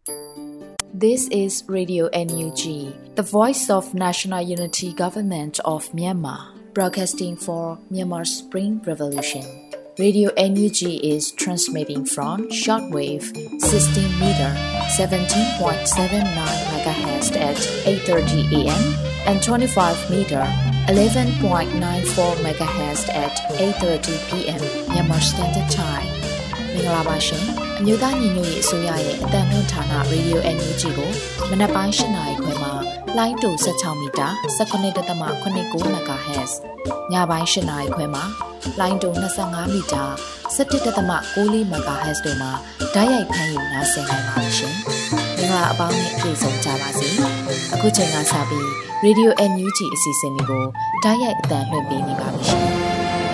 This is Radio NUG, the voice of National Unity Government of Myanmar, broadcasting for Myanmar's Spring Revolution. Radio NUG is transmitting from shortwave 16 meter 17.79 MHz at 8:30 AM and 25 meter 11.94 MHz at 8:30 PM Myanmar Standard Time. မင်္ဂလာပါရှင်။မြို့သားညီညွတ်ရေးအစိုးရရဲ့အသံလွှင့်ဌာန Radio NUG ကိုမနက်ပိုင်း 8 နာရီခွဲမှာလိုင်းတူ16မီတာ19.89 MHz ညပိုင်း 8 နာရီခွဲမှာလိုင်းတူ25မီတာ17.94 MHz တို့မှာဓာတ်ရိုက်ဖမ်းယူနိုင်စေနိုင်ပါရှင်။မင်္ဂလာအပေါင်းနဲ့ပြည့်စုံကြပါစေ။အခုချိန်ကစပြီး Radio NUG အစီအစဉ်လေးကိုဓာတ်ရိုက်အသံလွှင့်ပေးနေပါပြီရှင်။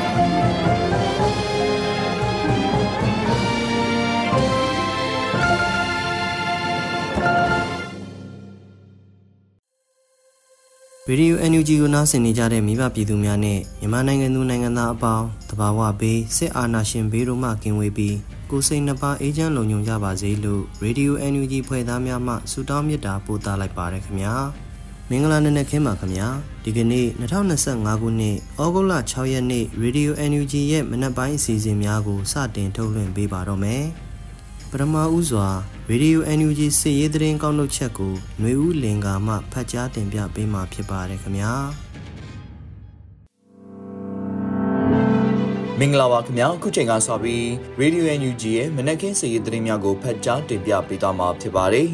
Radio NUG ကိုနားဆင်နေကြတဲ့မိဘပြည်သူများနဲ့မြန်မာနိုင်ငံသူနိုင်ငံသားအပေါင်းတဘာဝဘေးစစ်အာဏာရှင်ဘေးတို့မှကင်းဝေးပြီးကိုယ်စိတ်နှပါအေးချမ်းလုံခြုံကြပါစေလို့ Radio NUG ဖွဲ့သားများမှဆုတောင်းမေတ္တာပို့သလိုက်ပါရခင်ဗျာမင်္ဂလာနံနက်ခင်းပါခင်ဗျာဒီကနေ့2025ခုနှစ်ဩဂုတ်လ6ရက်နေ့ Radio NUG ရဲ့မနက်ပိုင်းအစီအစဉ်များကိုစတင်ထုတ်လွှင့်ပေးပါတော့မယ်ပထမဦးစွာ Radio NUG စစ်ရေးသတင်းကောက်နှုတ်ချက်ကိုຫນွေဦးလင်ကာမှဖတ်ကြားတင်ပြပေးမှာဖြစ်ပါတယ်ခင်ဗျာမင်္ဂလာပါခင်ဗျာအခုချိန်ကစပြီး Radio NUG ရဲ့မနက်ခင်းစစ်ရေးသတင်းများကိုဖတ်ကြားတင်ပြပေးသွားမှာဖြစ်ပါတယ်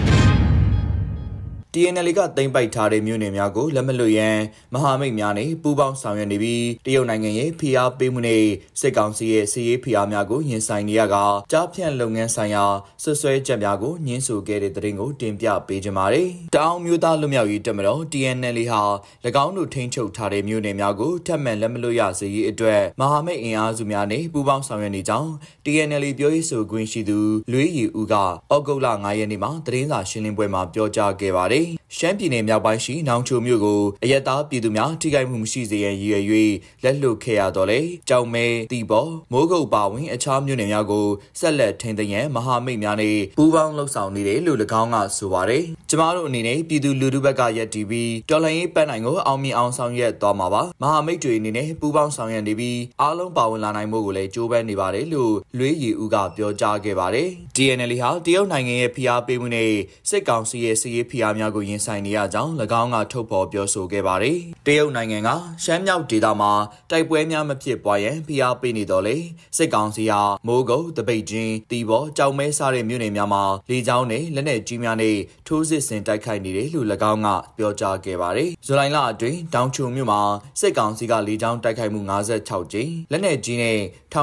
TNL ကသိမ်းပိုက်ထားတဲ့မြို့နယ်များကိုလက်မလွတ်ရန်မဟာမိတ်များနဲ့ပူးပေါင်းဆောင်ရွက်နေပြီးတရုတ်နိုင်ငံရဲ့ဖိအားပေးမှုနဲ့စစ်ကောင်စီရဲ့စစ်ရေးဖိအားများကိုရင်ဆိုင်နေရကကြားဖြန့်လုပ်ငန်းဆိုင်ရာဆွဆွဲချက်များကိုညှင်းဆိုခဲ့တဲ့သတင်းကိုတင်ပြပေးကြပါမယ်။တောင်မျိုးသားလွတ်မြောက်ရေးတပ်မတော် TNL ဟာ၎င်းတို့ထိန်းချုပ်ထားတဲ့မြို့နယ်များကိုထပ်မံလက်မလွတ်ရစေရေးအတွက်မဟာမိတ်အင်အားစုများနဲ့ပူးပေါင်းဆောင်ရွက်နေကြောင်း TNL ပြောရေးဆိုခွင့်ရှိသူလွေးရီဦးကဩဂုတ်လ9ရက်နေ့မှာသတင်းစာရှင်းလင်းပွဲမှာပြောကြားခဲ့ပါတယ်။ရှမ်းပြည်နယ်မြောက်ပိုင်းရှိနောင်ချိုမြို့ကိုအရက်သားပြည်သူများထိခိုက်မှုမရှိစေရန်ရည်ရွယ်၍လက်လွတ်ခဲ့ရတော့လေကြောင်မဲတီဘောမိုးကုတ်ပါဝင်အခြားမြို့နယ်များကိုဆက်လက်ထိန်းသိမ်းရန်မဟာမိတ်များနဲ့ပူးပေါင်းလှုပ်ဆောင်နေတယ်လို့၎င်းကဆိုပါတယ်ကျမတို့အနေနဲ့ပြည်သူလူထုဘက်ကရပ်တည်ပြီးတော်လှန်ရေးပန်းနိုင်ကိုအောင်မြင်အောင်ဆောင်ရွက်သွားမှာပါမဟာမိတ်တွေအနေနဲ့ပူးပေါင်းဆောင်ရွက်နေပြီးအားလုံးပါဝင်လာနိုင်မှုကိုလည်းကြိုးပမ်းနေပါတယ်လို့လွေးရီဦးကပြောကြားခဲ့ပါတယ် TNL ဟာတရုတ်နိုင်ငံရဲ့ဖိအားပေးမှုနဲ့စစ်ကောင်စီရဲ့စစ်ရေးဖိအားများကိုရင်ဆိုင်နေရကြောင်း၎င်းကထုတ်ဖော်ပြောဆိုခဲ့ပါတယ်။တရုတ်နိုင်ငံကရှမ်းမြောက်ဒေသမှာတိုက်ပွဲများမဖြစ်ပွားရန်ဖိအားပေးနေတော့လေစစ်ကောင်စီဟာမိုးကုတ်တပိတ်ချင်းတီဘောကြောင်မဲစားတဲ့မြို့နယ်များမှာလေကြောင်းနဲ့လက်နက်ကြီးများနဲ့ထိုးစစ်ဆင်တိုက်ခိုက်နေတယ်လို့၎င်းကပြောကြားခဲ့ပါတယ်။ဇူလိုင်လအတွင်းတောင်ချုံမြို့မှာစစ်ကောင်စီကလေကြောင်းတိုက်ခိုက်မှု56ကြိမ်လက်နက်ကြီးနဲ့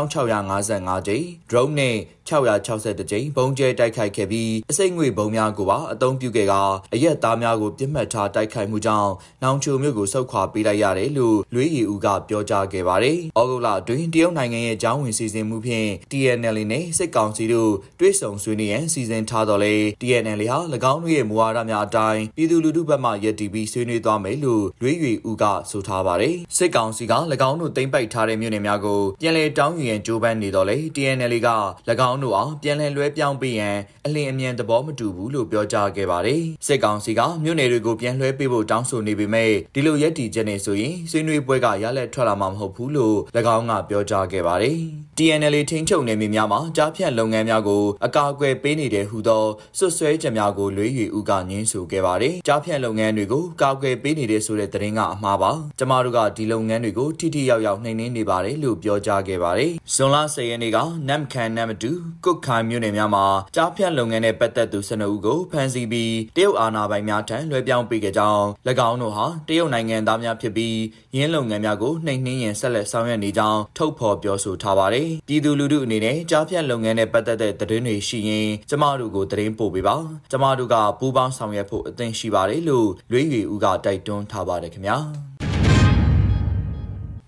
1655ကြိမ် drone နဲ့661ကြိမ်ပုံကျဲတိုက်ခိုက်ခဲ့ပြီးအစိမ့်ငွေဘုံများကိုပါအသုံးပြုခဲ့ကအရက်သားများကိုပြစ်မှတ်ထားတိုက်ခိုက်မှုကြောင့်နောင်ချိုမြို့ကိုဆုတ်ခွာပေးလိုက်ရတယ်လို့လွေးရီဦးကပြောကြားခဲ့ပါတယ်။ဩဂုတ်လအတွင်းတရုတ်နိုင်ငံရဲ့ကြောင်းဝင်စီစဉ်မှုဖြင့် TNL နဲ့စစ်ကောင်စီတို့တွဲဆုံဆွေးနွေးရန်စီစဉ်ထားတော်လေ TNL ဟာ၎င်းတို့ရဲ့မူဝါဒများအတိုင်းပြည်သူလူထုဘက်မှရည်တည်ပြီးဆွေးနွေးသွားမယ်လို့လွေးရီဦးကဆိုထားပါတယ်။စစ်ကောင်စီက၎င်းတို့သိမ်းပိုက်ထားတဲ့မြို့နယ်များကိုပြန်လည်တောင်းယူရန်ကြိုးပမ်းနေတော်လေ TNL က၎င်းတို့အားပြန်လည်လွှဲပြောင်းပေးရန်အလင်းအမြန်သဘောမတူဘူးလို့ပြောကြားခဲ့ပါတယ်။စစ်ကောင်စီကမြို့နယ်တွေကိုပြန်လွှဲပေးဖို့တောင်းဆိုနေပေမဲ့ဒီလိုရက်တီချက်နဲ့ဆိုရင်ဆွေးနွေးပွဲကရလက်ထွက်လာမှာမဟုတ်ဘူးလို့၎င်းကပြောကြားခဲ့ပါတယ်။ TNL ထိန်းချုပ်နယ်မြေများမှာကြားဖြန့်လုပ်ငန်းများကိုအကာအကွယ်ပေးနေတဲ့ဟူသောဆွဆွဲချက်များကိုလွေးရီဦးကညှင်းဆိုခဲ့ပါတယ်။ကြားဖြန့်လုပ်ငန်းတွေကိုကာကွယ်ပေးနေတဲ့ဆိုတဲ့သတင်းကအမှားပါ။ကျမတို့ကဒီလုပ်ငန်းတွေကိုထိထိရောက်ရောက်နှိမ်နင်းနေပါတယ်လို့ပြောကြားခဲ့ပါတယ်။ဇွန်လ10ရက်နေ့ကနမ်ခန်နမ်တူကုတ်ခိုင်မြို့နယ်များမှာကြားဖြန့်လုပ်ငန်းနဲ့ပတ်သက်သူ12ဦးကိုဖမ်းဆီးပြီးတရုတ်အာဏာပိုင်များထံလွှဲပြောင်းပေးခဲ့ကြောင်း၎င်းတို့ဟာတရုတ်နိုင်ငံသားများဖြစ်ပြီးရင်းလုပ်ငန်းများကိုနှိမ်နှင်းရန်ဆက်လက်ဆောင်ရွက်နေကြောင်းထုတ်ဖော်ပြောဆိုထားပါတယ်။ပြည်သူလူထုအနေနဲ့ကြားဖြန့်လုပ်ငန်းနဲ့ပတ်သက်တဲ့သတင်းတွေရှိရင်ကျမတို့ကိုသတင်းပို့ပေးပါ။ကျမတို့ကပူးပေါင်းဆောင်ရွက်ဖို့အသင့်ရှိပါတယ်လို့လွေးရီဦးကတိုက်တွန်းထားပါတယ်ခင်ဗျာ။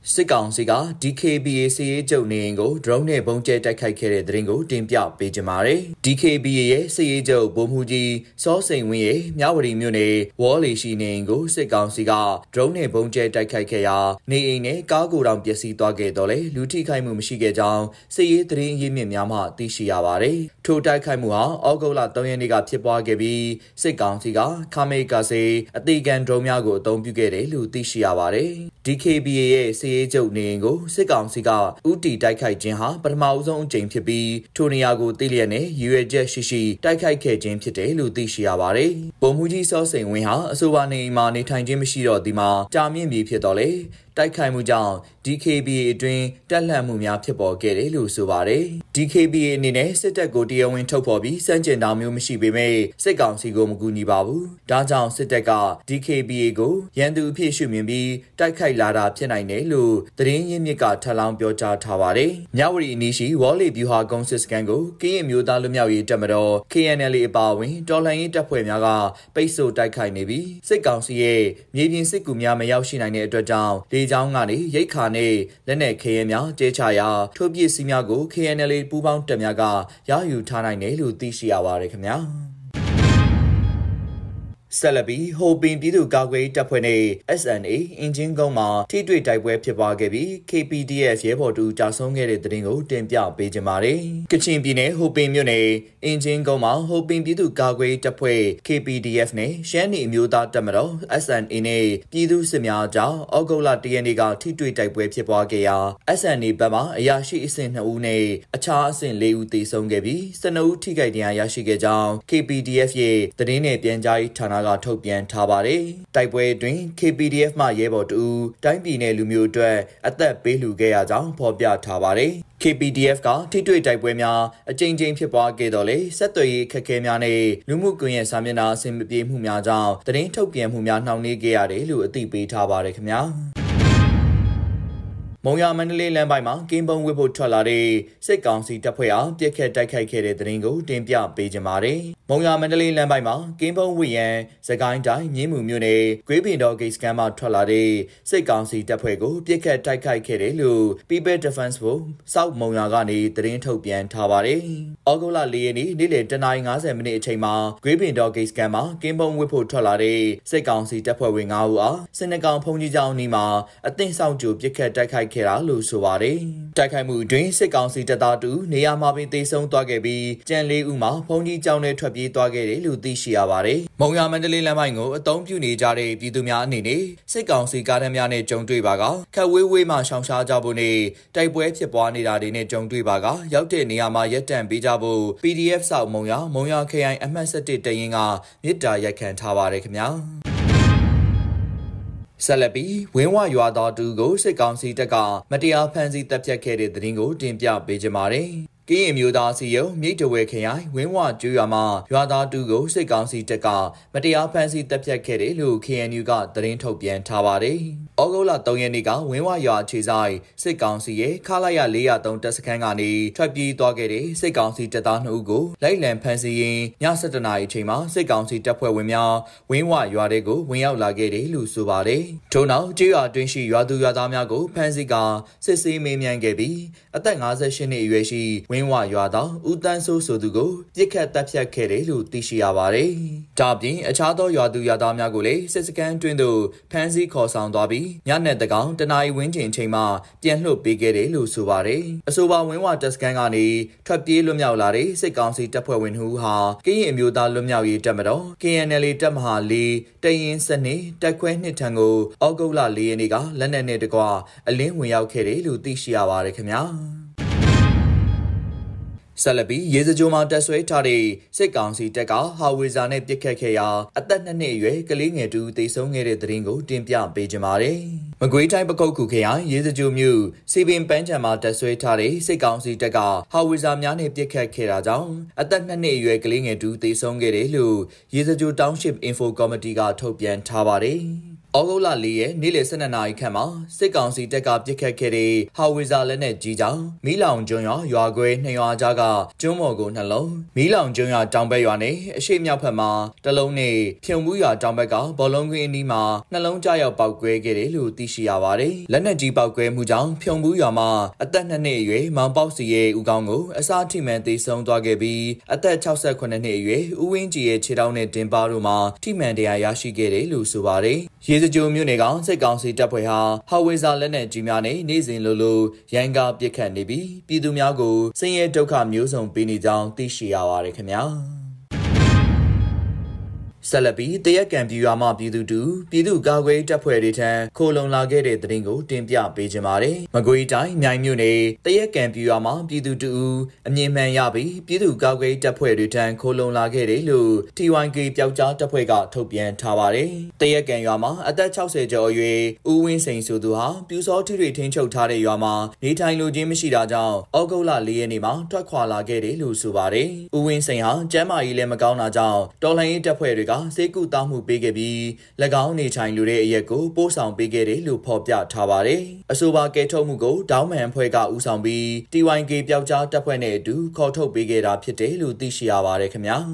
စစ်ကောင်စီက DKBA စစ်ရေးချုပ်နေအိမ်ကို drone နဲ့ပုံကျဲတိုက်ခိုက်ခဲ့တဲ့သတင်းကိုတင်ပြပေးကြပါမယ်။ DKBA ရဲ့စစ်ရေးချုပ်ဗိုလ်မှူးကြီးစောစိန်ဝင်းရဲ့မြဝတီမြို့နယ်ဝေါ်လီရှိနေအိမ်ကိုစစ်ကောင်စီက drone နဲ့ပုံကျဲတိုက်ခိုက်ခဲ့ရာနေအိမ်နဲ့ကားကိုယ်တောင်ပျက်စီးသွားခဲ့တော့လေလူထိခိုက်မှုမရှိခဲ့ကြောင်းစစ်ရေးသတင်းရင်းမြစ်များမှသိရှိရပါတယ်။ထိုတိုက်ခိုက်မှုဟာဩဂုတ်လ3ရက်နေ့ကဖြစ်ပွားခဲ့ပြီးစစ်ကောင်စီကခမေကာစေအသေးခံ drone များကိုအသုံးပြုခဲ့တယ်လို့သိရှိရပါတယ်။ DKBA ရဲ့စစ်ရေးချုပ်နေအိမ်ကိုစစ်ကောင်စီကဥတီတိုက်ခိုက်ခြင်းဟာပထမအဆုံးအကြိမ်ဖြစ်ပြီးထိုနေရာကိုသိလျက်နဲ့ရွေချက်ရှိတိုက်ခိုက်ခဲ့ခြင်းဖြစ်တယ်လို့သိရှိရပါတယ်။ဗိုလ်မှူးကြီးစောစိန်ဝင်းဟာအဆိုပါနေအိမ်မှာနေထိုင်ခြင်းမရှိတော့ဒီမှာကြာမြင့်ပြီဖြစ်တော့လေတိုက်ခိုက်မှုကြောင့် DKBA အတွင်းတက်လှမ်းမှုများဖြစ်ပေါ်ခဲ့တယ်လို့ဆိုပါတယ်။ DKBA အနေနဲ့စစ်တပ်ကိုတရားဝင်ထုတ်ဖော်ပြီးစန့်ကျင်တာမျိုးမရှိပေမဲ့စစ်ကောင်စီကိုမကူညီပါဘူး။ဒါကြောင့်စစ်တပ်က DKBA ကိုရန်သူအဖြစ်ရှုမြင်ပြီးတိုက်ခိုက်လာတာဖြစ်နိုင်တယ်လို့သတင်းရင်းမြစ်ကထပ်လောင်းပြောကြားထားပါတယ်။မြဝတီအနီးရှိဝေါ်လီဗျူဟာကုန်းစစ်စခန်းကိုကရင်မျိုးသားလူမျိုးရေးတပ်မတော် KNLA အပါအဝင်တော်လှန်ရေးတပ်ဖွဲ့များကပိတ်ဆို့တိုက်ခိုက်နေပြီးစစ်ကောင်စီရဲ့မြေပြင်စစ်ကူများမရောက်ရှိနိုင်တဲ့အတွက်ကြောင့်လေကြောင်းကနေရိတ်ခါနဲ့လက်နက်ခဲယမ်းများကျဲချရာထိုးပစ္စည်းများကို KNLA ပူးပေါင်းတပ်များကရယူထားနိုင်တယ်လို့သိရှိရပါတယ်ခင်ဗျာဆက်လက်ပြီးဟိုပင်ပြည်သူ့ကာကွယ်တပ်ဖွဲ့နဲ့ SNA အင်ဂျင်ကုန်းမှာထိတွေ့တိုက်ပွဲဖြစ်ပွားခဲ့ပြီး KPDF ရဲဘော်တူကြာဆုံးခဲ့တဲ့သတင်းကိုတင်ပြပေးကြပါမယ်။ကချင်ပြည်နယ်ဟိုပင်မြို့နယ်အင်ဂျင်ကုန်းမှာဟိုပင်ပြည်သူ့ကာကွယ်တပ်ဖွဲ့ KPDF နဲ့ရှမ်းနီအမျိုးသားတပ်မတော် SNA နဲ့ပြည်သူ့စစ်များကြားဩဂုတ်လ1ရက်နေ့ကထိတွေ့တိုက်ပွဲဖြစ်ပွားခဲ့ရာ SNA ဘက်မှအရာရှိအဆင့်2ဦးနဲ့အခြားအဆင့်4ဦးသေဆုံးခဲ့ပြီး12ဦးထိခိုက်ဒဏ်ရာရရှိခဲ့ကြောင်း KPDF ရဲ့သတင်းနဲ့ပြန်ကြားရေးဌာနကထုတ်ပြန်ထားပါတယ်။တိုက်ပွဲအတွင်း KPDF မှရဲဘော်တူတိုင်းပြည်နယ်လူမျိုးအတွက်အသက်ပေးလှူခဲ့ရကြောင်းဖော်ပြထားပါတယ်။ KPDF ကထိတွေ့တိုက်ပွဲများအကြိမ်ကြိမ်ဖြစ်ပွားခဲ့တော့လေဆက်သွယ်ရေးအခက်အခဲများနဲ့လူမှုကွန်ရက်စာမျက်နှာအဆင်မပြေမှုများကြောင့်သတင်းထုတ်ပြန်မှုများနှောင့်နှေးခဲ့ရတယ်လို့အသိပေးထားပါတယ်ခင်ဗျာ။မုံရမန္တလေးလမ်းပိုင်းမှာကင်းပုံဝစ်ဖို့ထွက်လာတဲ့စစ်ကောင်စီတပ်ဖွဲ့အားပြစ်ခတ်တိုက်ခိုက်ခဲ့တဲ့သတင်းကိုတင်ပြပေးကြပါမယ်။မုံရမန္တလေးလမ်းပိုင်းမှာကင်းပုံဝစ်ရန်စကိုင်းတိုင်းမြင်းမူမြို့နယ်ဂွေးပင်တော်ဂိတ်စခန်းမှာထွက်လာတဲ့စစ်ကောင်စီတပ်ဖွဲ့ကိုပြစ်ခတ်တိုက်ခိုက်ခဲ့တယ်လို့ People Defense Force စောက်မုံရကနေသတင်းထုတ်ပြန်ထားပါတယ်။ဩဂုတ်လ4ရက်နေ့နေ့လယ်10:50မိနစ်အချိန်မှာဂွေးပင်တော်ဂိတ်စခန်းမှာကင်းပုံဝစ်ဖို့ထွက်လာတဲ့စစ်ကောင်စီတပ်ဖွဲ့ဝင်9ဦးအားစနကောင်ဖုန်ကြီးကျောင်းနီးမှာအသင့်ဆောင်ကြိုပြစ်ခတ်တိုက်ခိုက်ခဲ့တာလို့ဆိုပါတယ်။တိုက်ခိုက်မှုအတွင်းစစ်ကောင်စီတပ်သားတူနေရာမှာပင်သေဆုံးသွားခဲ့ပြီးကြံ4ဦးမှာဖုန်ကြီးကျောင်းထဲထွက်ပြေးသွားခဲ့တယ်လို့သိရှိရပါတယ်။မုံရမန္တလေးလမ်းပိုင်းကိုအသုံးပြုနေကြတဲ့ပြည်သူများအနေနဲ့စစ်ကောင်စီကားတန်းများနဲ့ကြုံတွေ့ပါကခက်ဝေးဝေးမှရှောင်ရှားကြဖို့နဲ့တိုက်ပွဲဖြစ်ပွားနေတာတွေနဲ့ကြုံတွေ့ပါကရောက်တဲ့နေရာမှာရပ်တန့်ပေးကြဖို့ PDF စောက်မုံရခရိုင်အမှတ်7တရင်ကမြစ်တာရက်ခံထားပါတယ်ခင်ဗျာ။ဆက်လက်ပြီးဝင်းဝရွာသားတူကိုစစ်ကောင်စီတပ်ကမတရားဖမ်းဆီးတပ်ဖြတ်ခဲ့တဲ့သတင်းကိုတင်ပြပေးကြပါမယ်။ကရင်မျိုးသားစီယုံမြိတ်တဝဲခရိုင်ဝင်းဝကျွရွာမှာရွာသားတူကိုစစ်ကောင်စီတပ်ကမတရားဖမ်းဆီးတပ်ဖြတ်ခဲ့တယ်လို့ KNU ကသတင်းထုတ်ပြန်ထားပါတယ်။ဩဂုတ်လ3ရက်နေ့ကဝင်းဝရွာခြေဆိုင်စစ်ကောင်စီရဲ့ခလာရ403တပ်စခန်းကနေထွက်ပြေးသွားခဲ့တဲ့စစ်ကောင်စီတပ်သား2ဦးကိုလိုက်လံဖမ်းဆီးရင်းည7:00နာရီအချိန်မှာစစ်ကောင်စီတပ်ဖွဲ့ဝင်များဝင်းဝရွာတဲကိုဝင်ရောက်လာခဲ့တယ်လို့ဆိုပါတယ်။ထို့နောက်ကျွရွာတွင်းရှိရွာသူရွာသားများကိုဖမ်းဆီးကာစစ်ဆေးမေးမြန်းခဲ့ပြီးအသက်58နှစ်အရွယ်ရှိဝင်းဝရွာသားဦးတန်းစိုးဆိုသူကိုပြစ်ခတ်တပ်ဖြတ်ခဲ့တယ်လို့သိရှိရပါတယ်။ဒါပြင်အခြားသောရွာသူရွာသားများကိုလည်းစစ်စခန်းတွင်းသို့ဖမ်းဆီးခေါ်ဆောင်သွားပြီးညနေတကောင်တနာရီဝန်းကျင်ချိန်မှာပြန်လွှတ်ပေးခဲ့တယ်လို့ဆိုပါတယ်။အဆိုပါဝင်းဝတပ်စခန်းကနေထွက်ပြေးလွတ်မြောက်လာတဲ့စစ်ကောင်စီတပ်ဖွဲ့ဝင်2ဦးဟာကရင်အမျိုးသားလွတ်မြောက်ရေးတပ်မတော် KNLA တပ်မဟာ4တရင်စနစ်တက်ခွဲ2ထံကိုဩဂုတ်လ4ရက်နေ့ကလက်နက်နဲ့တကွအလင်းဝင်ရောက်ခဲ့တယ်လို့သိရှိရပါတယ်ခင်ဗျာ။ဆက်လက်ပြီးရေစကြိုမှာတက်ဆွဲထားတဲ့စစ်ကောင်စီတပ်ကဟာဝေဇာနဲ့ပစ်ခတ်ခဲ့ရာအသက်2နှစ်အရွယ်ကလေးငယ်တူသေဆုံးခဲ့တဲ့သတင်းကိုတင်ပြပေးကြပါမယ်။မကွေးတိုင်းပခုတ်ကူခရိုင်ရေစကြိုမြို့စီပင်ပန်းချံမှာတက်ဆွဲထားတဲ့စစ်ကောင်စီတပ်ကဟာဝေဇာများနဲ့ပစ်ခတ်ခဲ့တာကြောင့်အသက်2နှစ်အရွယ်ကလေးငယ်တူသေဆုံးခဲ့တယ်လို့ရေစကြိုတောင်းရှစ် Info Committee ကထုတ်ပြန်ထားပါတယ်။ဂုတ်လ4ရက်နေ့လယ်12နာရီခန့်မှာစစ်ကောင်စီတပ်ကပစ်ခတ်ခဲ့တဲ့ဟာဝီဇာလက်နက်ကြီးကြောင့်မီးလောင်ကျွန်းရွာခွဲ2ရွာကြားကကျွန်းပေါ်ကိုနှလုံးမီးလောင်ကျွန်းရွာတောင်ဘက်ရွာနဲ့အရှေ့မြောက်ဘက်မှာတလုံးနဲ့ဖြုံမှုရွာတောင်ဘက်ကဘောလုံးကွင်းအနီးမှာနှလုံးကြားရောက်ပေါက်ကွဲခဲ့တယ်လို့သိရှိရပါတယ်။လက်နက်ကြီးပေါက်ကွဲမှုကြောင့်ဖြုံမှုရွာမှာအသက်2နှစ်အရွယ်မောင်ပေါက်စီရဲ့ဦးခေါင်းကိုအစာထိမှန်သေဆုံးသွားခဲ့ပြီးအသက်68နှစ်အရွယ်ဦးဝင်းကြည်ရဲ့ခြေထောက်နဲ့တင်ပါတို့မှာထိမှန်တရားရရှိခဲ့တယ်လို့ဆိုပါတယ်။ရေစကြိုမြို့နယ်ကစစ်ကောင်စီတပ်ဖွဲ့ဟာဝီဇာလက်နက်ကြီးများနဲ့နေ့စဉ်လိုရိုင်းကားပစ်ခတ်နေပြီးပြည်သူများကိုဆင်းရဲဒုက္ခမျိုးစုံပေးနေကြောင်းသိရှိရပါတယ်ခင်ဗျာ။ဆက်လက်ပြီးတရက်ကံပြူရွာမှပြည်သူကာကွယ်တပ်ဖွဲ့တွေထံခိုလုံလာခဲ့တဲ့သတင်းကိုတင်ပြပေးချင်ပါတယ်။မကွေးတိုင်းမြိုင်မြို့နယ်တရက်ကံပြူရွာမှပြည်သူအမြင့်မှန်ရပြီးပြည်သူကာကွယ်တပ်ဖွဲ့တွေထံခိုလုံလာခဲ့တယ်လို့ TYK ပျောက်ကြားတပ်ဖွဲ့ကထုတ်ပြန်ထားပါတယ်။တရက်ကံရွာမှာအသက်60ကျော်အရွယ်ဦးဝင်းစိန်ဆိုသူဟာပြူစောထီတွေထိန်းချုပ်ထားတဲ့ရွာမှာနေထိုင်လိုခြင်းမရှိတာကြောင့်ဩဂုတ်လ4ရက်နေ့မှာထွက်ခွာလာခဲ့တယ်လို့ဆိုပါတယ်။ဦးဝင်းစိန်ဟာကျမ်းမာရေးလည်းမကောင်းတာကြောင့်တော်လှန်ရေးတပ်ဖွဲ့တွေကစေကူတောင်းမှုပေးခဲ့ပြီး၎င်းနေထိုင်လိုတဲ့အရက်ကိုပို့ဆောင်ပေးခဲ့တယ်လို့ဖော်ပြထားပါတယ်။အဆိုပါကဲထုတ်မှုကိုဒေါင်းမန်အဖွဲ့ကဦးဆောင်ပြီး TYK ပျောက်ကြားတပ်ဖွဲ့နဲ့အတူခေါ်ထုတ်ပေးခဲ့တာဖြစ်တယ်လို့သိရှိရပါတယ်ခင်ဗျာ။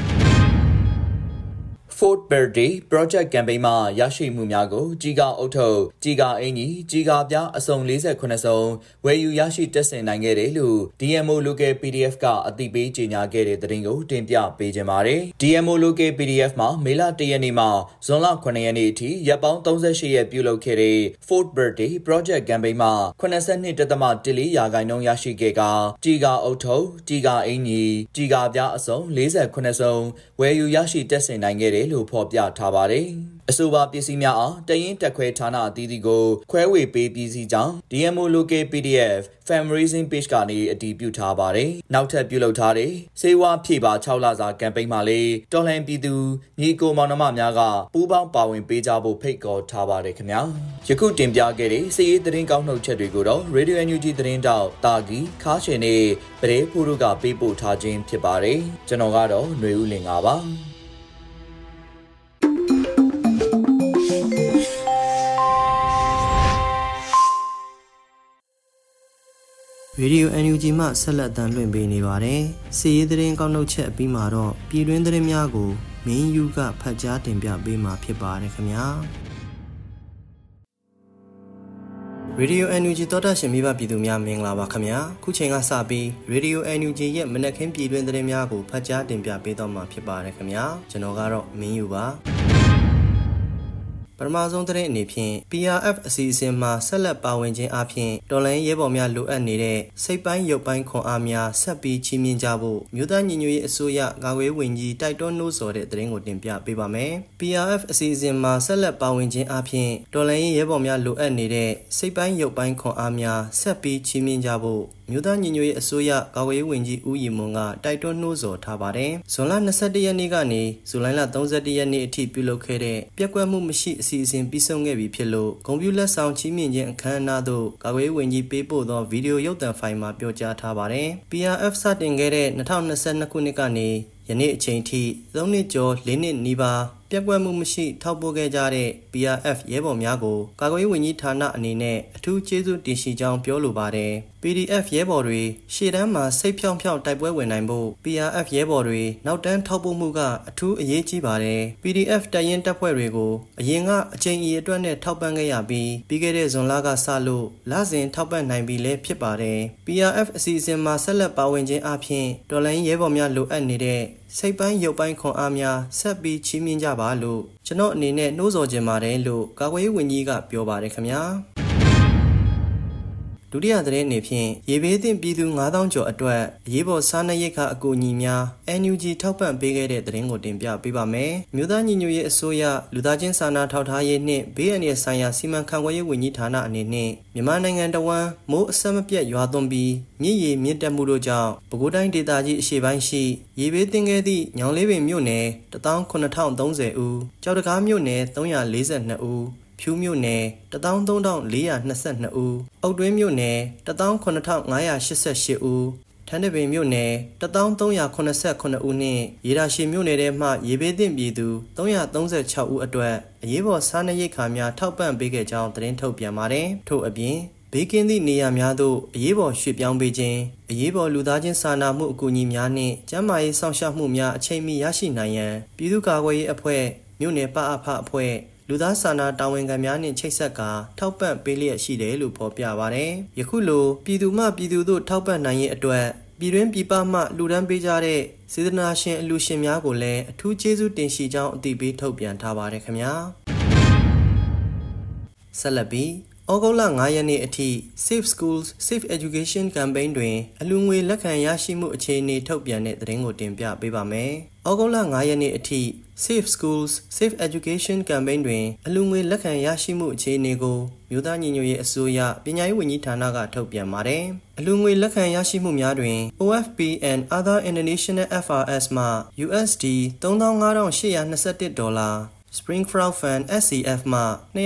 Fort Birthday Project Campaign မှာရရှိမှုများကိုကြီးကားအုပ်ထုတ်ကြီးကားအင်ကြီးကြီးကားပြအစုံ48စုံဝယ်ယူရရှိတက်ဆင်နိုင်ခဲ့တယ်လို့ DMO Local PDF ကအသိပေးကြေညာခဲ့တဲ့သတင်းကိုတင်ပြပေးကြပါမယ်။ DMO Local PDF မှာမေလ1ရက်နေ့မှဇွန်လ9ရက်နေ့အထိရက်ပေါင်း38ရက်ပြုလုပ်ခဲ့တဲ့ Fort Birthday Project Campaign မှာ82.14%ရရှိခဲ့ကကြီးကားအုပ်ထုတ်ကြီးကားအင်ကြီးကြီးကားပြအစုံ48စုံဝယ်ယူရရှိတက်ဆင်နိုင်ခဲ့တယ်လို့ဖော်ပြထားပါတယ်။အဆိုပါပစ္စည်းများအားတရင်တက်ခွဲဌာနအသီးသီးကိုခွဲဝေပေးပစ္စည်းကြောင့် DMO Local PDF Fundraising Page ကနေအတည်ပြုထားပါတယ်။နောက်ထပ်ပြုလုပ်ထားတဲ့စေဝါဖြည့်ပါ6လစာကမ်ပိန်းမှာလည်းတော်လှန်ပြည်သူညီကိုမောင်နှမများကပူးပေါင်းပါဝင်ပေးကြဖို့ဖိတ်ခေါ်ထားပါတယ်ခင်ဗျာ။ယခုတင်ပြခဲ့တဲ့စီးရေးသတင်းကောက်နှုတ်ချက်တွေကိုတော့ Radio NUG သတင်းတောက်တာဂီခါရှင်နဲ့ပရေဖူတို့ကပေးပို့ထားခြင်းဖြစ်ပါတယ်။ကျွန်တော်ကတော့ຫນွေဦးလင်ပါ။ Radio NUG မှဆက်လက်တမ်းလွှင့်ပေးနေပါတယ်။စီးရေးသတင်းကောက်နှုတ်ချက်အပြီးမှာတော့ပြည်တွင်းသတင်းများကိုမင်းယူကဖတ်ကြားတင်ပြပေးမှာဖြစ်ပါတယ်ခင်ဗျာ။ Radio NUG သောတာရှင်မိဘပြည်သူများမင်္ဂလာပါခင်ဗျာ။ခုချိန်ကစပြီး Radio NUG ရဲ့မနက်ခင်းပြည်တွင်းသတင်းများကိုဖတ်ကြားတင်ပြပေးတော့မှာဖြစ်ပါတယ်ခင်ဗျာ။ကျွန်တော်ကတော့မင်းယူပါ။ပထမဆုံးသတင်းအနေဖြင့် PRF အစီအစဉ်မှာဆက်လက်ပါဝင်ခြင်းအပြင်တော်လှန်ရေးဘော်များလိုအပ်နေတဲ့စိတ်ပိုင်းရုပ်ပိုင်းခွန်အားများဆက်ပြီးချီးမြှင့်ကြဖို့မြို့သားညီညွတ်ရေးအစိုးရကာကွယ်ဝင်ကြီးတိုက်တွန်းနှိုးဆော်တဲ့သတင်းကိုတင်ပြပေးပါမယ်။ PRF အစီအစဉ်မှာဆက်လက်ပါဝင်ခြင်းအပြင်တော်လှန်ရေးဘော်များလိုအပ်နေတဲ့စိတ်ပိုင်းရုပ်ပိုင်းခွန်အားများဆက်ပြီးချီးမြှင့်ကြဖို့မြို့သားညီညွတ်ရေးအစိုးရကာကွယ်ဝင်ကြီးဦးရီမွန်ကတိုက်တွန်းနှိုးဆော်ထားပါတယ်။ဇွန်လ21ရက်နေ့ကနေဇူလိုင်လ31ရက်နေ့အထိပြုလုပ်ခဲ့တဲ့ပြက်ကွက်မှုမရှိအစီအစဉ်ပြီးဆုံးခဲ့ပြီဖြစ်လို့ကွန်ပျူတာဆောင်ချီးမြှင့်ခြင်းအခမ်းအနားသို့ကာကွယ်ဝင်ကြီးပေးပို့သောဗီဒီယိုရုပ်သံဖိုင်မှာပြောကြားထားပါတယ်။ PRF စတင်ခဲ့တဲ့2022ခုနှစ်ကနေယနေ့အချိန်ထိ3နှစ်ကျော်4နှစ်နီးပါးပြက်ကွက်မှုမရှိထောက်ပို့ခဲ့ကြတဲ့ PRF ရဲဘော်များကိုကာကွယ်ရေးဝန်ကြီးဌာနအနေနဲ့အထူးကျေးဇူးတင်ရှိကြောင်းပြောလိုပါတယ်။ PDF ရဲဘော်တွေရှေ့တန်းမှာစိတ်ဖြောင့်ဖြောင့်တိုက်ပွဲဝင်နိုင်ဖို့ PRF ရဲဘော်တွေနောက်တန်းထောက်ပို့မှုကအထူးအရေးကြီးပါတယ်။ PDF တပ်ရင်းတပ်ဖွဲ့တွေကိုအရင်ကအချိန်အအတွက်နဲ့ထောက်ပံ့ခဲ့ရပြီးပြီးခဲ့တဲ့ဇွန်လကစလို့လစဉ်ထောက်ပံ့နိုင်ပြီလည်းဖြစ်ပါတယ်။ PRF အစီအစဉ်မှာဆက်လက်ပါဝင်ခြင်းအပြင်တော်လှန်ရေးရဲဘော်များလိုအပ်နေတဲ့စိတ်ပိုင်းရုပ်ပိုင်းခွန်အားများဆက်ပြီးချီးမြှင့်ကြပါလို့ကျွန်တော်အနေနဲ့နှိုးဆော်ခြင်းပါတယ်လို့ကာကွယ်ရေးဝန်ကြီးကပြောပါတယ်ခင်ဗျာ။ဒုတိယသတင်းအနေဖြင့်ရေဘေးသင့်ပြည်သူ9000ကျော်အတွက်အရေးပေါ်စားနပ်ရိက္ခာအကူအညီများ NUG ထောက်ပံ့ပေးခဲ့တဲ့သတင်းကိုတင်ပြပေးပါမယ်။မြို့သားညီညွတ်ရေးအစိုးရလူသားချင်းစာနာထောက်ထားရေးနှင့်ဘေးအန္တရာယ်ဆိုင်ရာစီမံခန့်ခွဲရေးဝန်ကြီးဌာနအနေနဲ့မြန်မာနိုင်ငံတဝန်းမိုးအဆက်မပြတ်ရွာသွန်းပြီးမြစ်ရေမြင့်တက်မှုတို့ကြောင့်ပဲခူးတိုင်းဒေသကြီးအရှေ့ပိုင်းရှိရေဘေးသင့်ခဲ့သည့်ညောင်လေးပင်မြို့နယ်18030ဦးကြောက်တကားမြို့နယ်342ဦးဖြူးမြို့နယ်13422ဦးအုတ်တွင်းမြို့နယ်18588ဦးထန်းတပင်မြို့နယ်1389ဦးနှင့်ရေဒါရှည်မြို့နယ်ထဲမှရေဘေးသင့်ပြည်သူ336ဦးအတွက်အရေးပေါ်စားနပ်ရိက္ခာများထောက်ပံ့ပေးခဲ့ကြောင်းသတင်းထုတ်ပြန်ပါတယ်။ထို့အပြင်ဘေးကင်းသည့်နေရာများသို့အရေးပေါ်ရွှေ့ပြောင်းပေးခြင်းအရေးပေါ်လူသားချင်းစာနာမှုအကူအညီများနှင့်ကျန်းမာရေးစောင့်ရှောက်မှုများအချိန်မီရရှိနိုင်ရန်ပြည်သူ့ကာကွယ်ရေးအဖွဲ့မြို့နယ်ပအဖအဖွဲ့လူသားစာနာတာဝန်ခံများနှင့်ချိတ်ဆက်ကာထောက်ပံ့ပေးလျက်ရှိတယ်လို့ဖော်ပြပါတယ်။ယခုလိုပြည်သူမှပြည်သူတို့ထောက်ပံ့နိုင်ရေးအတွက်ပြည်တွင်းပြည်ပမှလူဒန်းပေးကြတဲ့စေတနာရှင်အလှူရှင်များကိုလည်းအထူးကျေးဇူးတင်ရှိကြောင်းအသိပေးထုတ်ပြန်ထားပါတယ်ခင်ဗျာ။ဆက်လက်ပြီးဩဂုတ်လ9ရက်နေ့အထိ Safe Schools Safe Education Campaign တွင်အလှူငွေလက်ခံရရှိမှုအခြေအနေထုတ်ပြန်တဲ့သတင်းကိုတင်ပြပေးပါမယ်။ဩဂုတ်လ9ရက်နေ့အထိ Safe Schools Safe Education Campaign တွင်အလှူငွေလက်ခံရရှိမှုအခြေအနေကိုမြို့သားညီညွတ်ရေးအစိုးရပညာရေးဝန်ကြီးဌာနကထုတ်ပြန်ပါတယ်။အလှူငွေလက်ခံရရှိမှုများတွင် OFP and Other International FRS မှ USD 35,821 ဒေါ်လာSpring Fraud Fund SCF မှ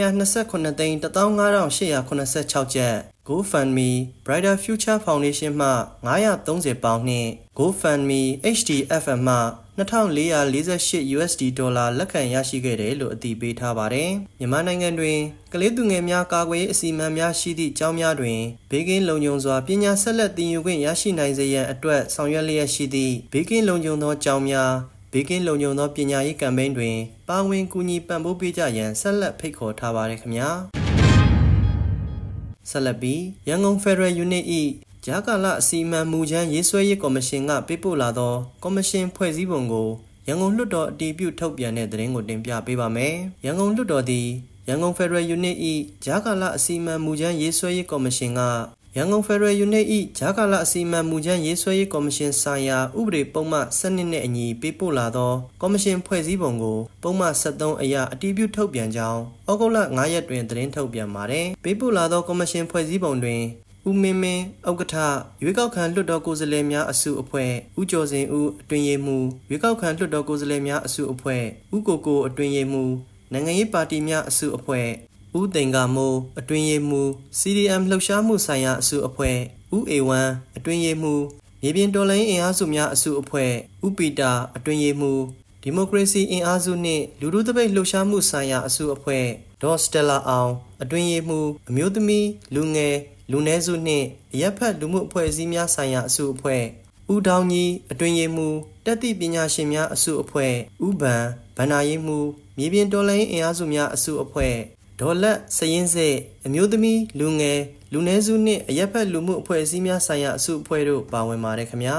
229,15,886 ကျပ် GoFundMe Brighter Future Foundation မှ930ပေါင်နှင့် GoFundMe HDFM မှ2,448 USD ဒေါ်လာလက်ခံရရှိခဲ့တယ်လို့အသိပေးထားပါတယ်။မြန်မာနိုင်ငံတွင်ကလေးသူငယ်များကာကွယ်ရေးအစီအမံများရှိသည့်ကျောင်းများတွင်ဘေးကင်းလုံခြုံစွာပညာဆက်လက်သင်ယူခွင့်ရရှိနိုင်စေရန်အတွက်ဆောင်ရွက်လျက်ရှိသည့်ဘေးကင်းလုံခြုံသောကျောင်းများဘေးကင်းလုံခြုံသောပညာရေးကမ်ပိန်းတွင်ပါဝင်ကူညီပံ့ပိုးပေးကြရန်ဆက်လက်ဖိတ်ခေါ်ထားပါတယ်ခင်ဗျာဆက်လက်ပြီးရန်ကုန် Federal Unit ၏ဂျာကာလအစီအမံမူကြမ်းရေးဆွဲရေးကော်မရှင်ကပေးပို့လာသောကော်မရှင်ဖွဲ့စည်းပုံကိုရန်ကုန်လွှတ်တော်အတည်ပြုထုတ်ပြန်တဲ့သတင်းကိုတင်ပြပေးပါမယ်ရန်ကုန်လွှတ်တော်သည်ရန်ကုန် Federal Unit ၏ဂျာကာလအစီအမံမူကြမ်းရေးဆွဲရေးကော်မရှင်ကရန်ကုန် Federal Unit ၏ဂျာကာလအစီအမံမူကြမ်းရေးဆွဲရေးကော်မရှင်ဆိုင်ရာဥပဒေပုံမှန်12နဲ့အညီပေးပို့လာသောကော်မရှင်ဖွဲ့စည်းပုံကိုပုံမှန်73အရအတည်ပြုထုတ်ပြန်ကြောင်းဩဂုတ်လ9ရက်တွင်သတင်းထုတ်ပြန်ပါတယ်။ပေးပို့လာသောကော်မရှင်ဖွဲ့စည်းပုံတွင်ဦးမင်းဥက္ကဋ္ဌရွေးကောက်ခံလွှတ်တော်ကိုယ်စားလှယ်များအစုအဖွဲ့ဦးကျော်စင်ဦးအတွင်းရေးမှူးရွေးကောက်ခံလွှတ်တော်ကိုယ်စားလှယ်များအစုအဖွဲ့ဦးကိုအတွင်းရေးမှူးနိုင်ငံရေးပါတီများအစုအဖွဲ့ဦးတင်ကမိုးအတွင်းရေးမှူး CDM လှုပ်ရှားမှုဆိုင်ရာအစုအဖွဲ့ဦးအေဝမ်းအတွင်းရေးမှူးမြေပြင်တော်လှန်ရေးအင်အားစုများအစုအဖွဲ့ဦးပီတာအတွင်းရေးမှူးဒီမိုကရေစီအင်အားစုနှင့်လူထုတပိတ်လှုပ်ရှားမှုဆိုင်ရာအစုအဖွဲ့ဒေါ်စတယ်လာအောင်အတွင်းရေးမှူးအမျိုးသမီးလူငယ်လူနည်းစုနှင့်အရက်ဖက်လူမှုအဖွဲ့အစည်းများဆိုင်ရာအစုအဖွဲ့ဦးတောင်ကြီးအတွင်းရေးမှူးတက်သည့်ပညာရှင်များအစုအဖွဲ့ဦးဗန်ဗန္နာရေးမှူးမြေပြင်တော်လှန်ရေးအင်အားစုများအစုအဖွဲ့ဒေါ်လက်စရင်စစ်အမျိုးသမီးလူငယ်လူနည်းစုနှင့်အရက်ဖက်လူမှုအဖွဲ့အစည်းများဆိုင်ရာအစုအဖွဲ့တို့ပါဝင်ပါတယ်ခင်ဗျာ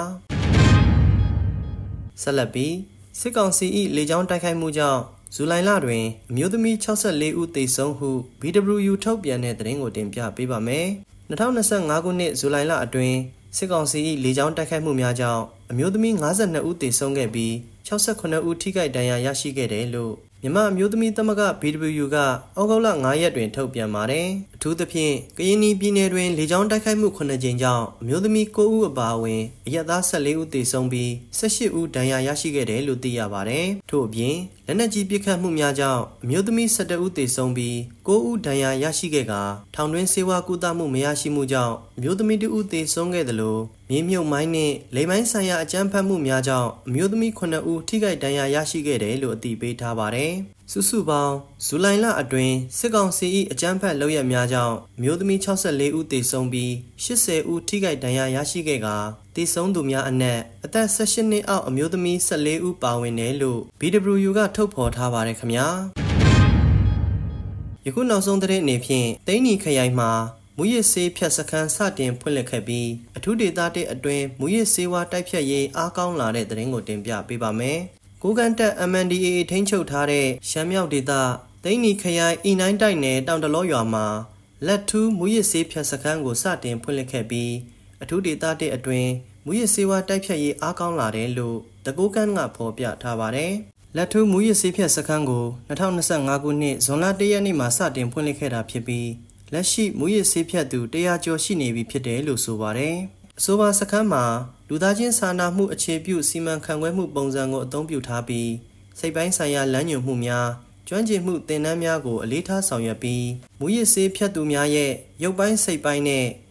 ဆက်လက်ပြီးစစ်ကောင်စီ၏လေကြောင်းတိုက်ခိုက်မှုကြောင့်ဇူလိုင်လတွင်အမျိုးသမီး64ဦးသေဆုံးဟု BWU ထုတ်ပြန်တဲ့သတင်းကိုတင်ပြပေးပါမယ်2025ခုနှစ်ဇူလိုင်လအတွင်းစစ်ကောင်စီ၏လေကြောင်းတိုက်ခိုက်မှုများကြောင့်အမျိုးသမီး52ဦးသေဆုံးခဲ့ပြီး68ဦးထိခိုက်ဒဏ်ရာရရှိခဲ့တယ်လို့မြန်မာအမျိုးသမီးသမဂ္ဂ BWU ကဩဂုတ်လ9ရက်တွင်ထုတ်ပြန်ပါတယ်။အထူးသဖြင့်ကရင်ပြည်နယ်တွင်လေကြောင်းတိုက်ခိုက်မှု9ကြိမ်ကြောင့်အမျိုးသမီး9ဦးအပါအဝင်အရက်သား14ဦးသေဆုံးပြီး18ဦးဒဏ်ရာရရှိခဲ့တယ်လို့သိရပါတယ်။ထို့အပြင်လက်နက်ကြီးပစ်ခတ်မှုများကြောင့်အမျိုးသမီး17ဦးသေဆုံးပြီး9ဦးဒဏ်ရာရရှိခဲ့ကာထောင်တွင်းဆေးဝါးကုသမှုမရရှိမှုကြောင့်အမျိုးသမီး2ဦးသေဆုံးခဲ့သလိုမြေမြုပ်မိုင်းနှင့်လိမ်မိုင်းဆိုင်ရာအကြမ်းဖက်မှုများကြောင့်အမျိုးသမီး9ဦးထိခိုက်ဒဏ်ရာရရှိခဲ့တယ်လို့အသိပေးထားပါတယ်။စုစုပေါင်းဇူလိုင်လအတွင်းစစ်ကောင်စီ၏အကြမ်းဖက်လုပ်ရပ်များကြောင့်အမျိုးသမီး64ဦးသေဆုံးပြီး80ဦးထိခိုက်ဒဏ်ရာရရှိခဲ့ကာသေဆုံးသူများအနက်အသက်18နှစ်အောက်အမျိုးသမီး14ဦးပါဝင်တယ်လို့ BWU ကထုတ်ဖော်ထားပါတယ်ခင်ဗျာ။ယခုနောက်ဆုံးသတင်းအနေဖြင့်တိန်းနီခရိုင်မှာမူရစ်ဆေးဖြတ်စခန်းစတင်ဖွင့်လှစ်ခဲ့ပြီးအထူးဒေသ1အတွင်းမူရစ်ဆေးဝါးတိုက်ဖြတ်ရေးအားကောင်းလာတဲ့သတင်းကိုတင်ပြပေးပါမယ်။ကိုကန့်တက် MNDAA ထိန်းချုပ်ထားတဲ့ရှမ်းမြောက်ဒေသတိန်းနီခရိုင်အီနိုင်းတိုက်နယ်တောင်တလောရွာမှာလက်ထူးမူရစ်ဆေးဖြတ်စခန်းကိုစတင်ဖွင့်လှစ်ခဲ့ပြီးအထူးဒေသ1အတွင်းမူရစ်ဆေးဝါးတိုက်ဖြတ်ရေးအားကောင်းလာတယ်လို့တကိုးကန့်ကဖော်ပြထားပါတယ်။လက်ထူးမူရစ်ဆေးဖြတ်စခန်းကို2025ခုနှစ်ဇွန်လ1ရက်နေ့မှာစတင်ဖွင့်လှစ်ခဲ့တာဖြစ်ပြီးလက်ရှိမူရစ်ဆေးဖြတ်သူ100ကျော်ရှိနေပြီဖြစ်တယ်လို့ဆိုပါတယ်။အဆိုပါစခန်းမှာလူသားချင်းစာနာမှုအခြေပြုစီမံခန့်ခွဲမှုပုံစံကိုအသုံးပြုထားပြီးစိတ်ပိုင်းဆိုင်ရာလမ်းညွှန်မှုများကျွမ်းကျင်မှုသင်တန်းများကိုအလေးထားဆောင်ရွက်ပြီးမူရစ်ဆေးဖြတ်သူများရဲ့ရုပ်ပိုင်းစိတ်ပိုင်းနဲ့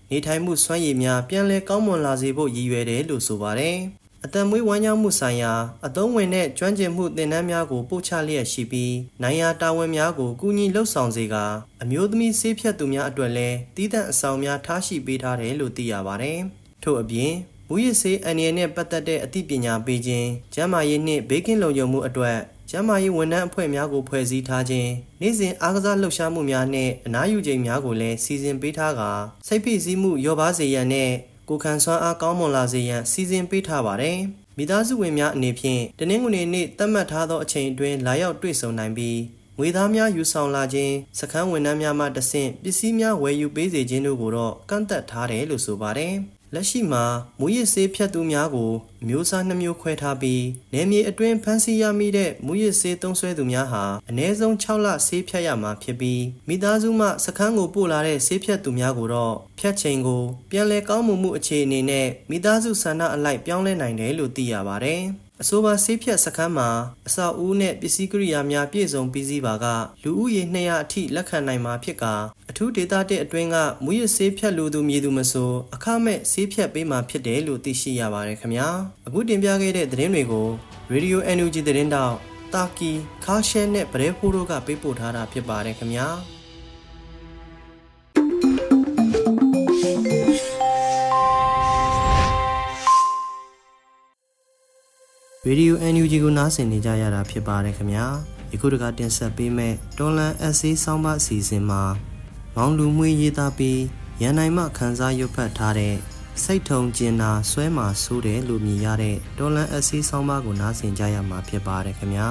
နေထိုင်မှုစွမ်းရည်များပြန်လည်ကောင်းမွန်လာစေဖို့ရည်ရွယ်တယ်လို့ဆိုပါတယ်။အသက်မွေးဝမ်းကြောင်းမှုဆိုင်ရာအသုံးဝင်တဲ့ကျွမ်းကျင်မှုသင်တန်းများကိုပို့ချလျက်ရှိပြီးနိုင်ရာတာဝန်များကိုကူညီလှုပ်ဆောင်စေကာအမျိုးသမီးဆေးဖြတ်သူများအတွက်လည်းတည်တံ့အဆောင်များထားရှိပေးထားတယ်လို့သိရပါတယ်။ထို့အပြင်မူရစ်ဆေးအန္တရာယ်နဲ့ပတ်သက်တဲ့အသိပညာပေးခြင်းကျန်းမာရေးနှင့်ဘေးကင်းလုံခြုံမှုအတွက်ကျန်းမာရေးဝန်ထမ်းအဖွဲ့များကိုဖွဲ့စည်းထားခြင်းနေ့စဉ်အားကစားလှုပ်ရှားမှုများနဲ့အနားယူချိန်များကိုလည်းစီစဉ်ပေးထားကာစိတ်ဖိစီးမှုလျော့ပါးစေရန်နဲ့ကိုယ်ခံစွမ်းအားကောင်းမွန်လာစေရန်စီစဉ်ပေးထားပါတယ်။မိသားစုဝင်များအနေဖြင့်တနင်္ဂနွေနေ့သတ်မှတ်ထားသောအချိန်အတွင်းလာရောက်တွေ့ဆုံနိုင်ပြီးငွေသားများယူဆောင်လာခြင်းစခန်းဝန်ထမ်းများမှတဆင့်ပစ္စည်းများဝယ်ယူပေးစေခြင်းတို့ကိုတော့ကန့်သတ်ထားတယ်လို့ဆိုပါတယ်။လက်ရှိမှာမူရစ်ဆေးဖြတ်သူများကိုအမျိုးအစား2မျိုးခွဲထားပြီးနယ်မြေအတွင်းဖမ်းဆီးရမိတဲ့မူရစ်ဆေးသုံးစွဲသူများဟာအနည်းဆုံး6လဆေးဖြတ်ရမှာဖြစ်ပြီးမိသားစုမှစခန်းကိုပို့လာတဲ့ဆေးဖြတ်သူများကိုတော့ဖြတ်ချိန်ကိုပြန်လည်ကောင်းမွန်မှုအခြေအနေနဲ့မိသားစုဆန္ဒအလိုက်ပြောင်းလဲနိုင်တယ်လို့သိရပါတယ်။အဆိုပါဆေးဖြတ်စခန်းမှာအဆောက်အဦနဲ့ပစ္စည်းကိရိယာများပြည့်စုံပြီးစီးပါကလူဦးရေ200အထိလက်ခံနိုင်မှာဖြစ်ကအထူးဒေသ1အတွင်းကမူရစ်ဆေးဖြတ်လူသူမည်သူမဆိုအခမဲ့ဆေးဖြတ်ပေးမှာဖြစ်တယ်လို့သိရှိရပါတယ်ခင်ဗျာအခုတင်ပြခဲ့တဲ့သတင်းတွေကို Radio NUG သတင်းတောက်တာကီခါရှဲနဲ့ဗရဲဖိုးတို့ကပေးပို့ထားတာဖြစ်ပါတယ်ခင်ဗျာရေဒီယို NUG ကိုနားဆင်နေကြရတာဖြစ်ပါတယ်ခင်ဗျာယခုတခါတင်ဆက်ပေးမဲ့တော်လန်အစီဆောင်းပါအစီအစဉ်မှာမောင်လူမွေးရေးသားပြီးရန်နိုင်မှခန်းစားရွတ်ဖတ်ထားတဲ့စိတ်ထုံကျင်နာဆွဲမှာဆိုးတယ်လို့မြင်ရတဲ့တော်လန်အစီဆောင်းပါကိုနားဆင်ကြရမှာဖြစ်ပါတယ်ခင်ဗျာ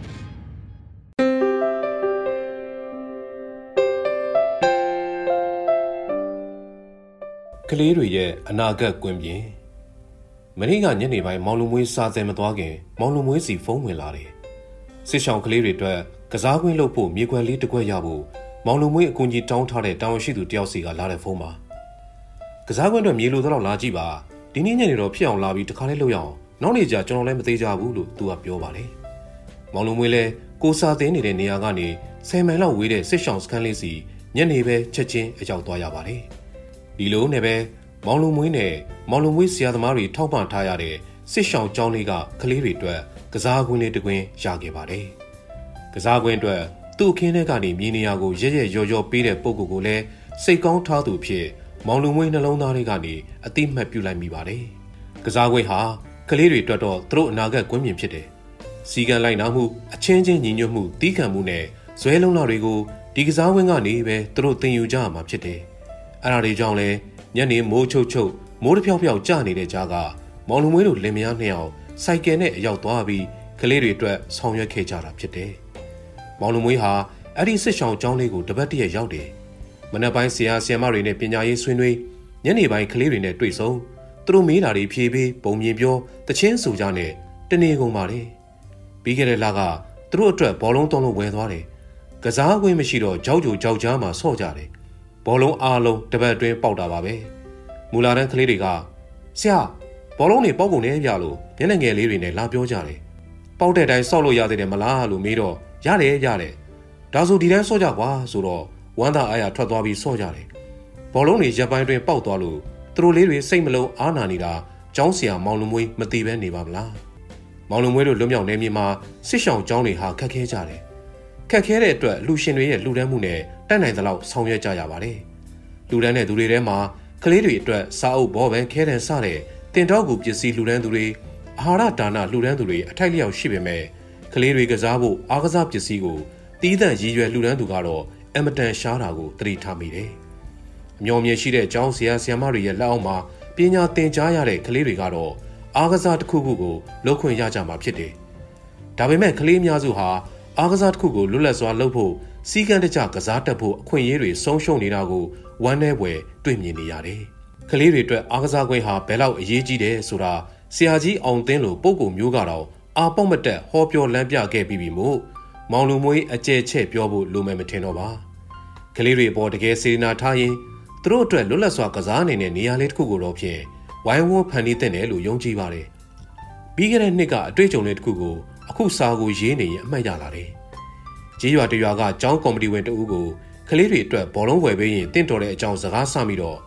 ကလေးတွေရဲ့အနာဂတ်ကွင်းပြင်မနေ့ကညနေပိုင်းမောင်လူမွေးစာသင်မသွားခင်မောင်လူမွေးစီဖုန်းဝင်လာတယ်။စစ်ဆောင်ကလေးတွေအတွက်ကစားကွင်းလုပ်ဖို့မြေခွက်လေးတစ်ခွက်ရဖို့မောင်လူမွေးအကူအညီတောင်းထားတဲ့တာဝန်ရှိသူတယောက်စီကလာတဲ့ဖုန်းပါ။ကစားကွင်းအတွက်မြေလိုတော့လာကြည့်ပါ။ဒီနေ့ညနေတော့ဖြစ်အောင်လာပြီးတခါလေးလုပ်ရအောင်။နောက်နေ့ကျကျွန်တော်လည်းမသေးကြဘူးလို့သူကပြောပါလေ။မောင်လူမွေးလည်းကိုစာသင်နေတဲ့နေရာကနေ10မိုင်လောက်ဝေးတဲ့စစ်ဆောင်စခန်းလေးစီညနေပဲချက်ချင်းအရောက်သွားရပါလေ။ဒီလိုနဲ့ပဲမောင်လူမွေးနဲ့မောင်လူမွေးဆရာသမားတွေထောက်ပံ့ထားရတဲ့စစ်ဆောင်ကျောင်းလေးကကလေးတွေအတွက်ကစားကွင်းလေးတစ်ကွင်းရခဲ့ပါတယ်။ကစားကွင်းအတွက်သူ့အခင်းထဲကနေမြေနေရာကိုရဲရဲရော်ပေးတဲ့ပုံကိုလည်းစိတ်ကောင်းထားသူဖြစ်မောင်လူမွေးနှလုံးသားလေးကနေအတိမတ်ပြုလိုက်မိပါတယ်။ကစားကွင်းဟာကလေးတွေအတွက်တော့သူတို့အနာဂတ်ကွင်းပြင်ဖြစ်တယ်။စီကံလိုက်နာမှုအချင်းချင်းညီညွတ်မှုတီးခံမှုနဲ့ဇွဲလုံးလာတွေကိုဒီကစားကွင်းကနေပဲသူတို့သင်ယူကြရမှာဖြစ်တယ်။အဲ့ဒါတွေကြောင့်လဲညနေမိုးချုပ်ချုပ်မိုးတစ်ဖြောက်ဖြောက်ကျနေတဲ့ကြားကမောင်လူမွေးတို့လင်မယားနှစ်ယောက်စိုက်ကယ်နဲ့အရောက်သွားပြီးကလေးတွေအတွက်ဆောင်ရွက်ခဲ့ကြတာဖြစ်တယ်။မောင်လူမွေးဟာအဲ့ဒီစစ်ဆောင်ကျောင်းလေးကိုတပတ်တည်းရောက်တယ်။မနက်ပိုင်းဆရာဆရာမတွေနဲ့ပညာရေးဆွေးနွေးညနေပိုင်းကလေးတွေနဲ့တွေ့ဆုံသူတို့မေးတာတွေဖြေပေးပုံမြင်ပြောတချင်းဆိုကြနဲ့တနေကုန်ပါလေ။ပြီးခဲ့တဲ့လကသူတို့အတွက်ဘောလုံးတုံးလုံးဝယ်သွားတယ်။ကစားကွင်းမရှိတော့ကြောက်ကြိုကြောက်ကြားမှာဆော့ကြတယ်။ဘောလုံးအားလုံးတပတ်အတွင်းပေါက်တာပါပဲ။မူလာတန်းကလေးတွေကဆရာဘောလုံးတွေပေါက်ကုန်နေကြလို့ညနေငယ်လေးတွေနဲ့လာပြောကြတယ်။ပေါက်တဲ့အတိုင်းဆော့လို့ရသေးတယ်မလားလို့မေးတော့ရတယ်။ဒါဆိုဒီတိုင်းဆော့ကြကွာဆိုတော့ဝမ်းသာအားရထွက်သွားပြီးဆော့ကြတယ်။ဘောလုံးတွေရပ်ပိုင်းတွင်ပေါက်သွားလို့သူတို့လေးတွေစိတ်မလုံးအားနာနေတာကျောင်းဆရာမောင်လူမွေးမသိပဲနေပါမလား။မောင်လူမွေးတို့လွတ်မြောက်နေမြေမှာစစ်ဆောင်ကျောင်းတွေဟာခက်ခဲကြတယ်။ခက်ခဲတဲ့အတွက်လူရှင်တွေရဲ့လူဒန်းမှုနဲ့တက်နိုင်သလောက်ဆောင်ရွက်ကြရပါတယ်။လူဒန်းတဲ့သူတွေထဲမှာကလေးတွေအတွက်စားအုပ်ဘောပန်ခဲတံစတဲ့တင်တော့ကူပစ္စည်းလူဒန်းသူတွေအာဟာရဒါနလူဒန်းသူတွေအထိုက်လျောက်ရှိပေမဲ့ကလေးတွေကစားဖို့အားကစားပစ္စည်းကိုတီးသန့်ရည်ရွယ်လူဒန်းသူကတော့အမတန်ရှားတာကိုသတိထားမိတယ်။အမျော်မြင်ရှိတဲ့ကျောင်းဆရာဆရာမတွေရဲ့လက်အောက်မှာပညာသင်ကြားရတဲ့ကလေးတွေကတော့အားကစားတစ်ခုခုကိုလုပ်ခွင့်ရကြမှာဖြစ်တယ်။ဒါပေမဲ့ကလေးအများစုဟာအားကစားတစ်ခုကိုလွတ်လပ်စွာလုပ်ဖို့စီကံတကျကစားတတ်ဖို့အခွင့်အရေးတွေဆုံးရှုံးနေတာကိုဝမ်းနည်းဖွယ်တွေ့မြင်နေရတယ်။ကလေးတွေအတွက်အားကစားကွင်းဟာဘယ်လောက်အရေးကြီးတယ်ဆိုတာဆရာကြီးအောင်သိန်းလိုပုံကိုမျိုးကတော့အာပေါက်မတက်ဟောပြောလမ်းပြခဲ့ပြီးပြီမို့မောင်လူမွေးအကျဲချဲ့ပြောဖို့လိုမယ်မထင်တော့ပါ။ကလေးတွေပေါ်တကယ်စေတနာထားရင်သူတို့အတွက်လွတ်လပ်စွာကစားနိုင်တဲ့နေရာလေးတစ်ခုကိုတော့ဖြင့်ဝိုင်းဝန်းဖန်တီးတဲ့တယ်လို့ယုံကြည်ပါတယ်။ပြီးခဲ့တဲ့နှစ်ကအတွေ့အကြုံလေးတစ်ခုကိုအခုစာကိုရေးနေရင်အမှတ်ရလာတယ်။ကြေးရွာတရွာကကျောင်းကော်မတီဝင်တဦးကိုကလေးတွေအတွက်ဘောလုံးဝယ်ပေးရင်တင့်တော်တဲ့အကြောင်းစကားဆမိတော့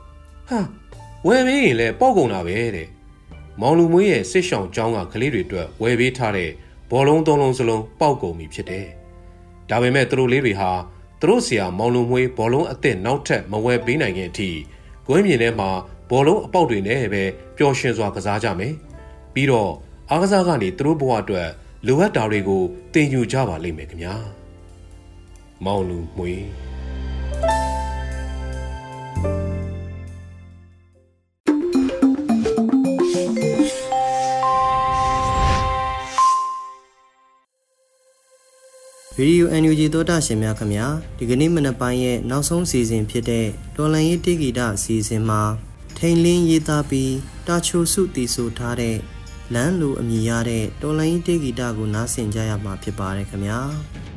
ဟာဝယ်ပေးရင်လည်းပေါက်ကုန်တာပဲတဲ့မောင်လူမွေးရဲ့စစ်ဆောင်ကျောင်းကကလေးတွေအတွက်ဝယ်ပေးထားတဲ့ဘောလုံးသုံးလုံးစလုံးပေါက်ကုန်ပြီဖြစ်တယ်ဒါပေမဲ့သူတို့လေးတွေဟာသူတို့ဆရာမောင်လူမွေးဘောလုံးအစ်စ်နောက်ထပ်မဝယ်ပေးနိုင်ခင်အထိကွင်းပြင်ထဲမှာဘောလုံးအပေါက်တွေနဲ့ပဲပျော်ရွှင်စွာကစားကြမယ်ပြီးတော့အားကစားကနေသူတို့ဘဝအတွက်လိုအပ်တာတွေကိုသင်ယူကြပါလိမ့်မယ်ခင်ဗျာမောင်လူမွေးဗီဒီယို NUG သောတာရှင်များခင်ဗျာဒီကနေ့မနက်ပိုင်းရဲ့နောက်ဆုံးစီစဉ်ဖြစ်တဲ့တော်လန်ရေးတေဂီတအစီအစဉ်မှာထိန်လင်းရေးသားပြီးတာချိုစုတည်ဆိုထားတဲ့လမ်းလိုအမည်ရတဲ့တော်လန်ရေးတေဂီတကိုနားဆင်ကြရမှာဖြစ်ပါတယ်ခင်ဗျာ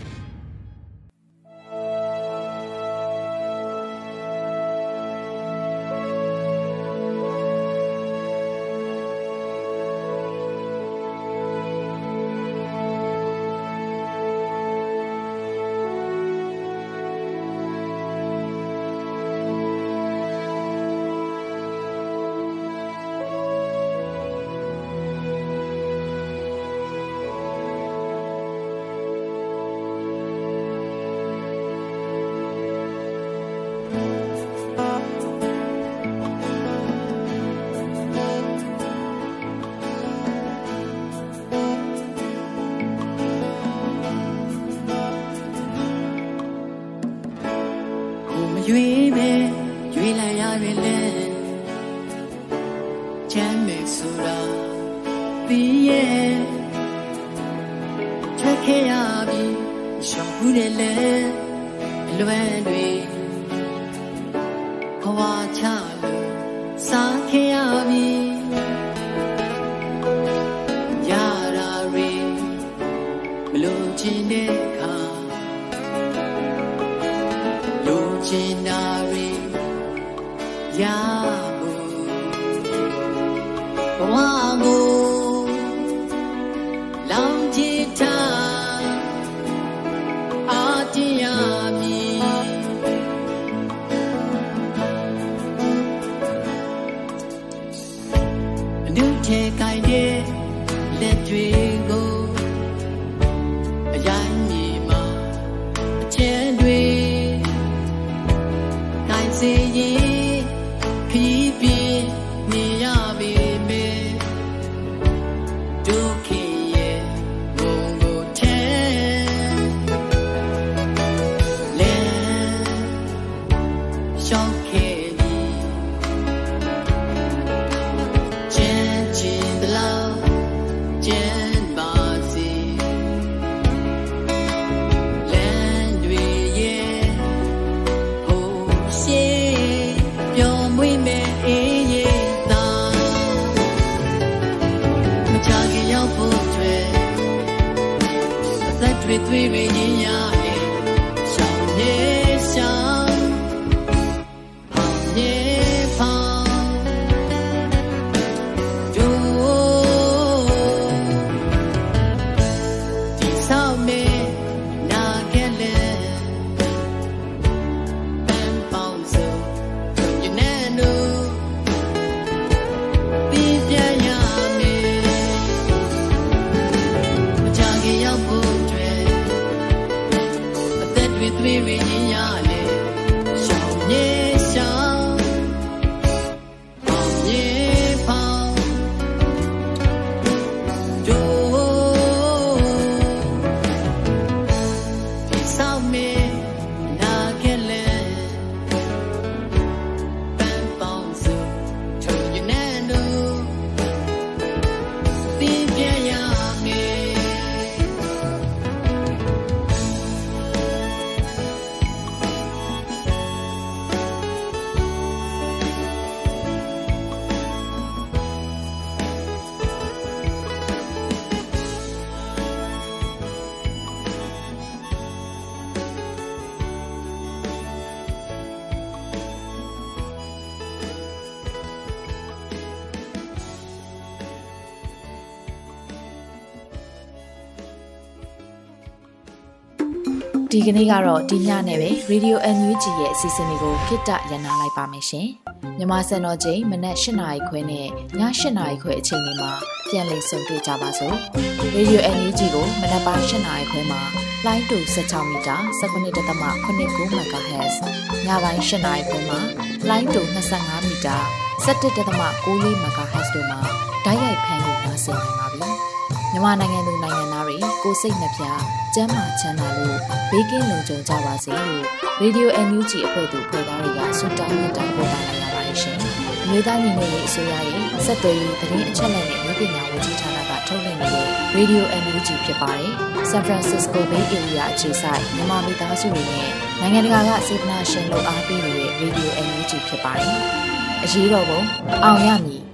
ရွေးပဲရွေးလိုက်ရပဲလေချမ်းမဲ့ဆိုတာပြီးရဲ့ထွက်ခဲ့ရပြီရှောင်ဘူးတယ်လေအလွမ်းတွေခွာချလို့စားခဲ့ရပြီရတာတွေမလို့ချင်တဲ့အခါချင်တာတွေရဖို့ဘဝကိုလောင်ကြည့်ထားအားတရားမည်အနုထဲကိုင်းတဲ့လက်တွေကိုအရိုင်းမြေမှာအကျဉ်တွေစေရင်ခီးပြင်းနေရပေမဲ့ဒုက္ခရဲ့ငုံကိုထဲလဲရှောက်ခဲ့သည်ချမ်းချင်သလားချမ်းပါစေလမ်းတွေရဲ့သွေးတွေရင်ရတယ်ရှောင်းနေရှောင်းဖောင်းနေဖောင်းဒိုဒီဆောင်မေနာခဲ့လေပန်းပေါင်းစုံညနေနိုးပြီးပြရမယ်မကြခင်ရောက်ဖို့သွေးရင်းရလေရှောင်းနေရှောင်းဖောင်းနေဖောင်းဒိုဒီဆောင်မေနာခဲ့လေပန်းပေါင်းစုထုံရနေနိုးပြီးပြရမယ်ဒီကနေ့ကတော့ဒီညနဲ့ပဲ Radio NUG ရဲ့အစီအစဉ်လေးကိုခਿੱတရနာလိုက်ပါမယ်ရှင်။မြန်မာစံတော်ချိန်မနက်၈နာရီခွဲနဲ့ည8နာရီခွဲအချိန်တွေမှာပြန်လည်ဆုံတွေ့ကြပါစို့။ Radio NUG ကိုမနက်ပိုင်း8နာရီခွဲမှာလိုင်းတူ16မီတာ 19.89 MHz ညပိုင်း8နာရီခွဲမှာလိုင်းတူ25မီတာ 17.94 MHz တို့မှာဓာတ်ရိုက်ဖမ်းလို့နားဆင်နိုင်ပါပြီ။မြန်မာနိုင်ငံသူနိုင်ငံသားတွေကိုစိတ်နှပြကျန်းမာချမ်းသာလို့ဘေးကင်းလုံခြုံကြပါစေလို့ Radio NUG အဖွဲ့သူဖွဲ့သားတွေကဆုတောင်းမြတ်တာပို့တာလာရပါတယ်ရှင်။အမျိုးသားညီညွတ်ရေးအစိုးရရဲ့စက်သွေးရေးသတင်းအချက်အလက်နဲ့လူပညာဝန်ကြီးဌာနကထုတ်လွှင့်နေတဲ့ Radio NUG ဖြစ်ပါတယ်။ San Francisco Bay Area အခြေစိုက်မြန်မာမိသားစုတွေနဲ့နိုင်ငံတကာကစေတနာရှင်လို့အားပေးနေတဲ့ Radio NUG ဖြစ်ပါတယ်။အရေးတော်ပုံအောင်ရမည်